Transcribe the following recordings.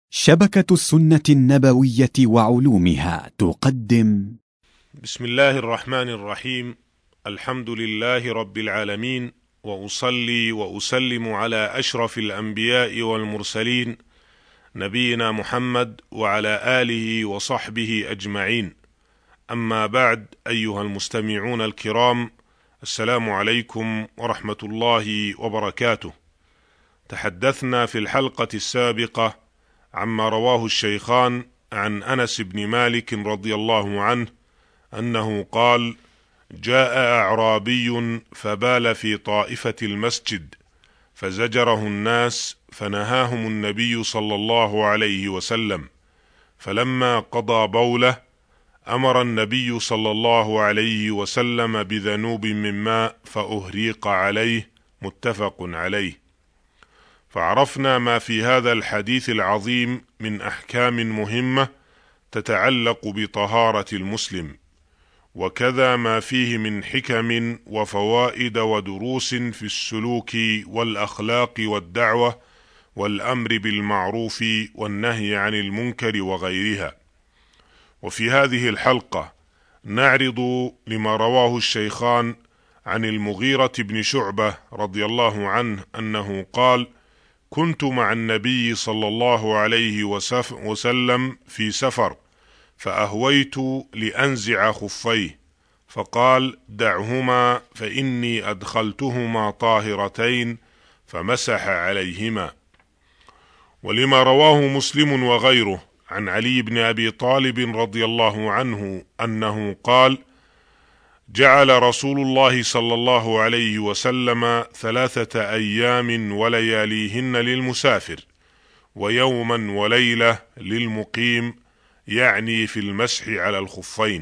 شبكة السنة النبوية وعلومها تقدم. بسم الله الرحمن الرحيم. الحمد لله رب العالمين، وأصلي وأسلم على أشرف الأنبياء والمرسلين نبينا محمد وعلى آله وصحبه أجمعين. أما بعد، أيها المستمعون الكرام، السلام عليكم ورحمة الله وبركاته. تحدثنا في الحلقة السابقة عما رواه الشيخان عن أنس بن مالك رضي الله عنه أنه قال: جاء أعرابي فبال في طائفة المسجد فزجره الناس فنهاهم النبي صلى الله عليه وسلم، فلما قضى بوله أمر النبي صلى الله عليه وسلم بذنوب من ماء فأهريق عليه، متفق عليه. فعرفنا ما في هذا الحديث العظيم من أحكام مهمة تتعلق بطهارة المسلم، وكذا ما فيه من حكم وفوائد ودروس في السلوك والأخلاق والدعوة والأمر بالمعروف والنهي عن المنكر وغيرها. وفي هذه الحلقة نعرض لما رواه الشيخان عن المغيرة بن شعبة رضي الله عنه أنه قال: كنت مع النبي صلى الله عليه وسلم في سفر، فأهويت لأنزع خفيه، فقال: دعهما فإني أدخلتهما طاهرتين، فمسح عليهما. ولما رواه مسلم وغيره عن علي بن أبي طالب رضي الله عنه أنه قال: جعل رسول الله صلى الله عليه وسلم 3 أيام ولياليهن للمسافر، ويوما وليلة للمقيم، يعني في المسح على الخفين.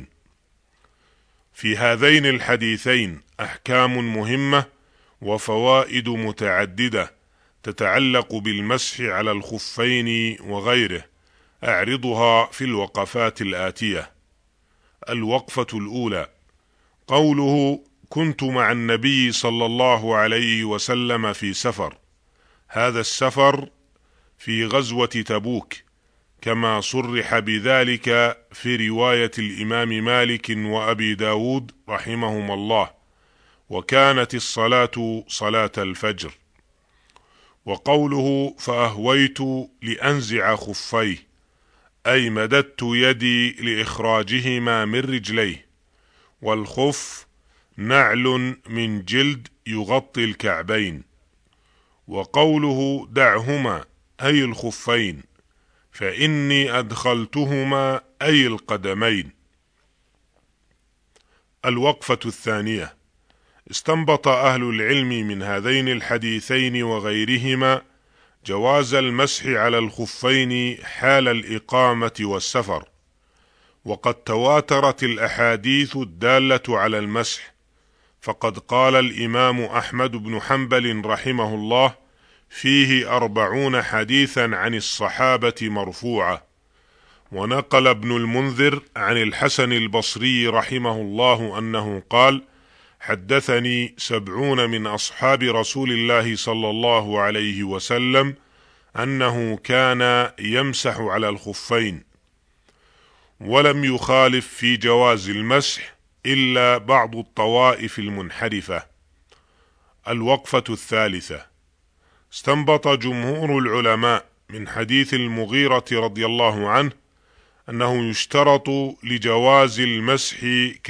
في هذين الحديثين أحكام مهمة وفوائد متعددة تتعلق بالمسح على الخفين وغيره، أعرضها في الوقفات الآتية. الوقفة الأولى: قوله كنت مع النبي صلى الله عليه وسلم في سفر، هذا السفر في غزوة تبوك، كما صرح بذلك في رواية الإمام مالك وأبي داود رحمهما الله، وكانت الصلاة صلاة الفجر. وقوله فأهويت لأنزع خفيه، أي مددت يدي لإخراجهما من رجليه، والخف نعل من جلد يغطي الكعبين. وقوله دعهما أي الخفين، فإني أدخلتهما أي القدمين. الوقفة الثانية: استنبط أهل العلم من هذين الحديثين وغيرهما جواز المسح على الخفين حال الإقامة والسفر، وقد تواترت الأحاديث الدالة على المسح، فقد قال الإمام أحمد بن حنبل رحمه الله فيه 40 حديثا عن الصحابة مرفوعة. ونقل ابن المنذر عن الحسن البصري رحمه الله أنه قال: حدثني 70 من أصحاب رسول الله صلى الله عليه وسلم أنه كان يمسح على الخفين، ولم يخالف في جواز المسح إلا بعض الطوائف المنحرفة. الوقفة الثالثة: استنبط جمهور العلماء من حديث المغيرة رضي الله عنه أنه يشترط لجواز المسح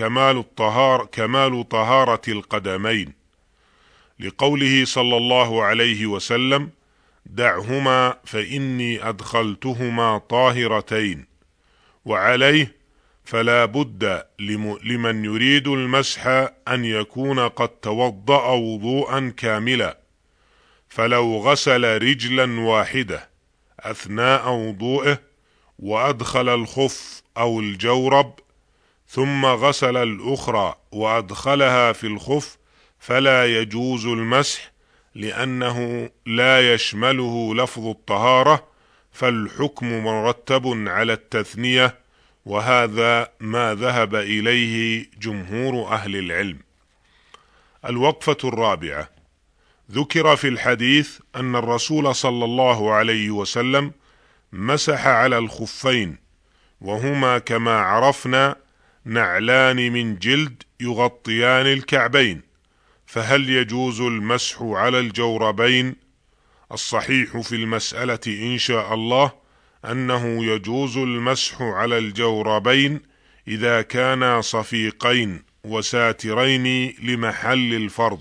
كمال طهارة القدمين، لقوله صلى الله عليه وسلم: دعهما فإني أدخلتهما طاهرتين. وعليه فلا بد لمن يريد المسح أن يكون قد توضأ وضوءا كاملا، فلو غسل رجلا واحدة أثناء وضوئه وأدخل الخف أو الجورب ثم غسل الأخرى وأدخلها في الخف فلا يجوز المسح، لأنه لا يشمله لفظ الطهارة، فالحكم مرتب على التثنية، وهذا ما ذهب إليه جمهور أهل العلم. الوقفة الرابعة: ذكر في الحديث أن الرسول صلى الله عليه وسلم مسح على الخفين، وهما كما عرفنا نعلان من جلد يغطيان الكعبين، فهل يجوز المسح على الجوربين؟ الصحيح في المسألة إن شاء الله أنه يجوز المسح على الجوربين إذا كانا صفيقين وساترين لمحل الفرض.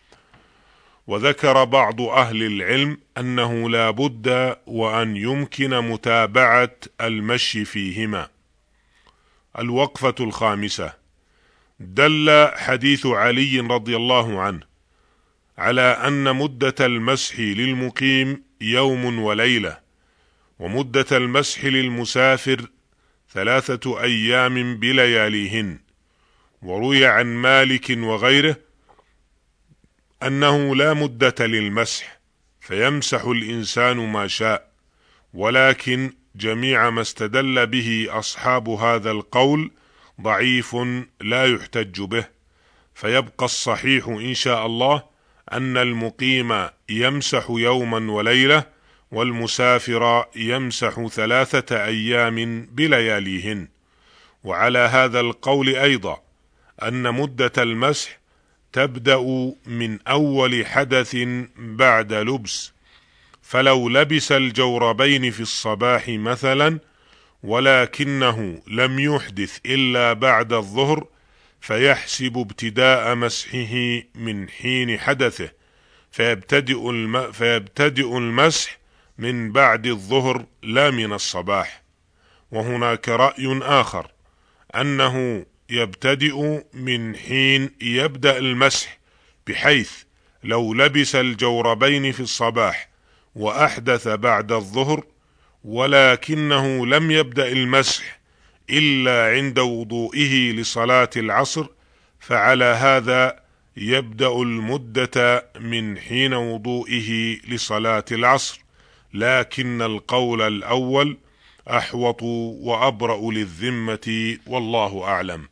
وذكر بعض أهل العلم أنه لا بد وأن يمكن متابعة المشي فيهما. الوقفة الخامسة: دل حديث علي رضي الله عنه على أن مدة المسح للمقيم يوم وليلة، ومدة المسح للمسافر 3 أيام بلياليهن. وروي عن مالك وغيره أنه لا مدة للمسح، فيمسح الإنسان ما شاء، ولكن جميع ما استدل به أصحاب هذا القول ضعيف لا يحتج به، فيبقى الصحيح إن شاء الله أن المقيم يمسح يوما وليلة، والمسافر يمسح 3 أيام بلياليهن. وعلى هذا القول أيضا أن مدة المسح تبدأ من أول حدث بعد لبس، فلو لبس الجوربين في الصباح مثلا ولكنه لم يحدث إلا بعد الظهر، فيحسب ابتداء مسحه من حين حدثه، فيبتدئ المسح من بعد الظهر لا من الصباح. وهناك رأي آخر أنه يبتدئ من حين يبدأ المسح، بحيث لو لبس الجوربين في الصباح وأحدث بعد الظهر ولكنه لم يبدأ المسح إلا عند وضوئه لصلاة العصر، فعلى هذا يبدأ المدة من حين وضوئه لصلاة العصر، لكن القول الأول أحوط وأبرأ للذمة، والله أعلم.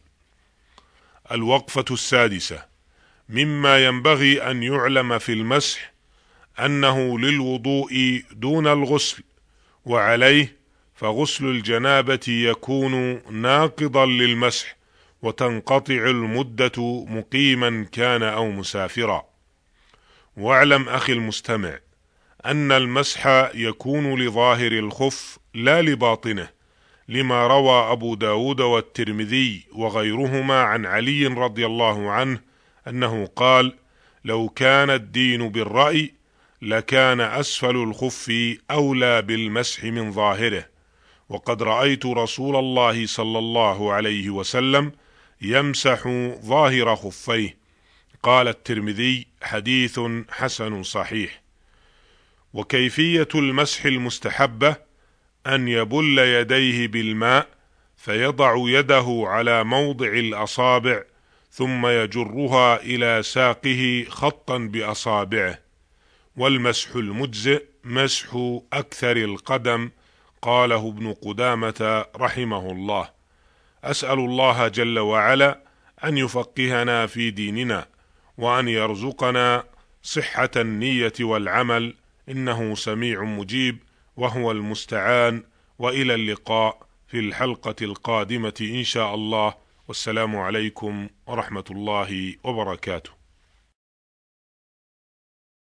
الوقفة السادسة: مما ينبغي أن يعلم في المسح أنه للوضوء دون الغسل، وعليه فغسل الجنابة يكون ناقضا للمسح، وتنقطع المدة مقيما كان أو مسافرا. واعلم أخي المستمع أن المسح يكون لظاهر الخف لا لباطنه، لما روى أبو داود والترمذي وغيرهما عن علي رضي الله عنه أنه قال: لو كان الدين بالرأي لكان أسفل الخف أولى بالمسح من ظاهره، وقد رأيت رسول الله صلى الله عليه وسلم يمسح ظاهر خفيه. قال الترمذي: حديث حسن صحيح. وكيفية المسح المستحبة أن يبل يديه بالماء، فيضع يده على موضع الأصابع ثم يجرها إلى ساقه خطا بأصابعه. والمسح المجزئ مسح أكثر القدم، قاله ابن قدامة رحمه الله. أسأل الله جل وعلا أن يفقهنا في ديننا، وأن يرزقنا صحة النية والعمل، إنه سميع مجيب وهو المستعان. وإلى اللقاء في الحلقة القادمة إن شاء الله، والسلام عليكم ورحمة الله وبركاته.